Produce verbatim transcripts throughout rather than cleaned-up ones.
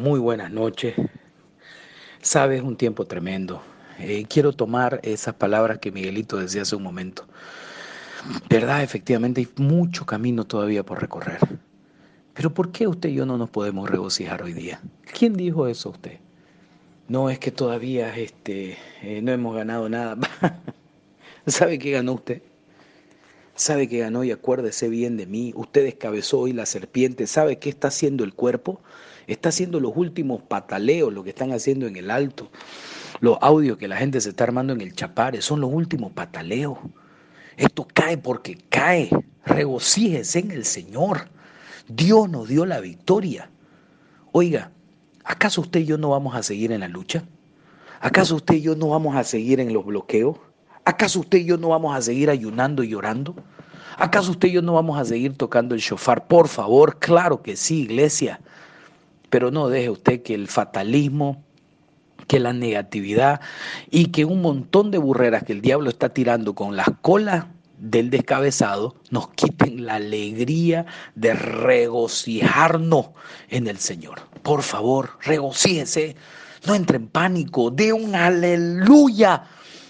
Muy buenas noches. Sabes, un tiempo tremendo. Eh, quiero tomar esas palabras que Miguelito decía hace un momento. ¿Verdad? Efectivamente hay mucho camino todavía por recorrer. Pero ¿por qué usted y yo no nos podemos regocijar hoy día? ¿Quién dijo eso a usted? No es que todavía este, eh, no hemos ganado nada. ¿Sabe qué ganó usted? ¿Sabe que ganó? Y acuérdese bien de mí. Usted descabezó hoy la serpiente. ¿Sabe qué está haciendo el cuerpo? Está haciendo los últimos pataleos, lo que están haciendo en el alto. Los audios que la gente se está armando en el Chapare son los últimos pataleos. Esto cae porque cae. Regocíjese en el Señor. Dios nos dio la victoria. Oiga, ¿acaso usted y yo no vamos a seguir en la lucha? ¿Acaso usted y yo no vamos a seguir en los bloqueos? ¿Acaso usted y yo no vamos a seguir ayunando y llorando? ¿Acaso usted y yo no vamos a seguir tocando el shofar? Por favor, claro que sí, iglesia. Pero no deje usted que el fatalismo, que la negatividad y que un montón de burreras que el diablo está tirando con las colas del descabezado nos quiten la alegría de regocijarnos en el Señor. Por favor, regocíjese, no entre en pánico, dé un aleluya,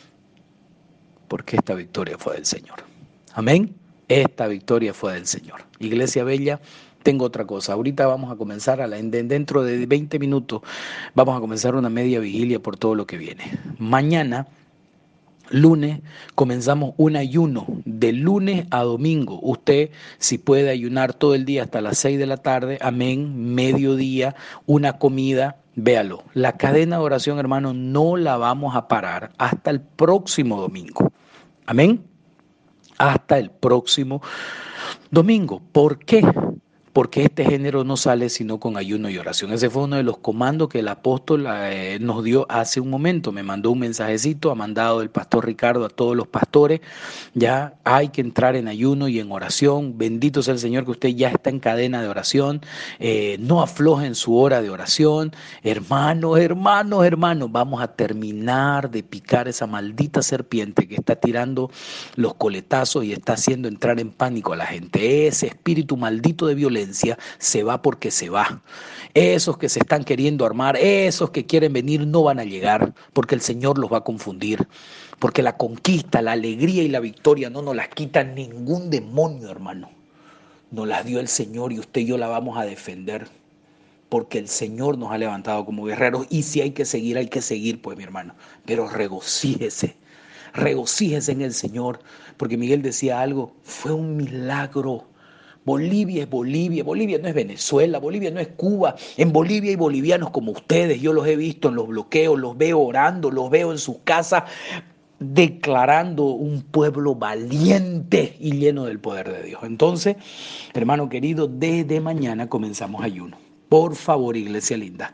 porque esta victoria fue del Señor. Amén. Esta victoria fue del Señor. Iglesia Bella, tengo otra cosa. Ahorita vamos a comenzar, a la, dentro de veinte minutos, vamos a comenzar una media vigilia por todo lo que viene. Mañana, lunes, comenzamos un ayuno de lunes a domingo. Usted, si puede ayunar todo el día hasta las seis de la tarde, amén, mediodía, una comida, véalo. La cadena de oración, hermano, no la vamos a parar hasta el próximo domingo. Amén. Hasta el próximo domingo. ¿Por qué? Porque este género no sale sino con ayuno y oración. Ese fue uno de los comandos que el apóstol eh, nos dio hace un momento. Me mandó un mensajecito, ha mandado el pastor Ricardo a todos los pastores. Ya hay que entrar en ayuno y en oración. Bendito sea el Señor que usted ya está en cadena de oración. Eh, no afloje en su hora de oración. Hermanos, hermanos, hermanos, vamos a terminar de picar esa maldita serpiente que está tirando los coletazos y está haciendo entrar en pánico a la gente. Ese espíritu maldito de violencia se va porque se va. Esos que se están queriendo armar, esos que quieren venir no van a llegar porque el Señor los va a confundir. Porque la conquista, la alegría y la victoria no nos las quita ningún demonio, hermano. Nos las dio el Señor y usted y yo la vamos a defender. Porque el Señor nos ha levantado como guerreros y si hay que seguir, hay que seguir, pues mi hermano. Pero regocíjese, regocíjese en el Señor. Porque Miguel decía algo, fue un milagro. Bolivia es Bolivia, Bolivia no es Venezuela, Bolivia no es Cuba. En Bolivia hay bolivianos como ustedes, yo los he visto en los bloqueos, los veo orando, los veo en sus casas declarando un pueblo valiente y lleno del poder de Dios. Entonces, hermano querido, desde mañana comenzamos ayuno. Por favor, iglesia linda,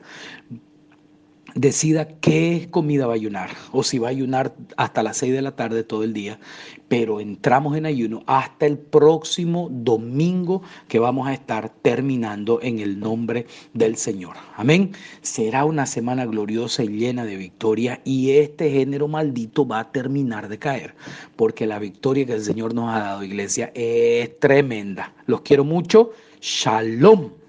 decida qué comida va a ayunar o si va a ayunar hasta las seis de la tarde todo el día, pero entramos en ayuno hasta el próximo domingo que vamos a estar terminando en el nombre del Señor. Amén. Será una semana gloriosa y llena de victoria y este género maldito va a terminar de caer porque la victoria que el Señor nos ha dado, iglesia, es tremenda. Los quiero mucho. Shalom.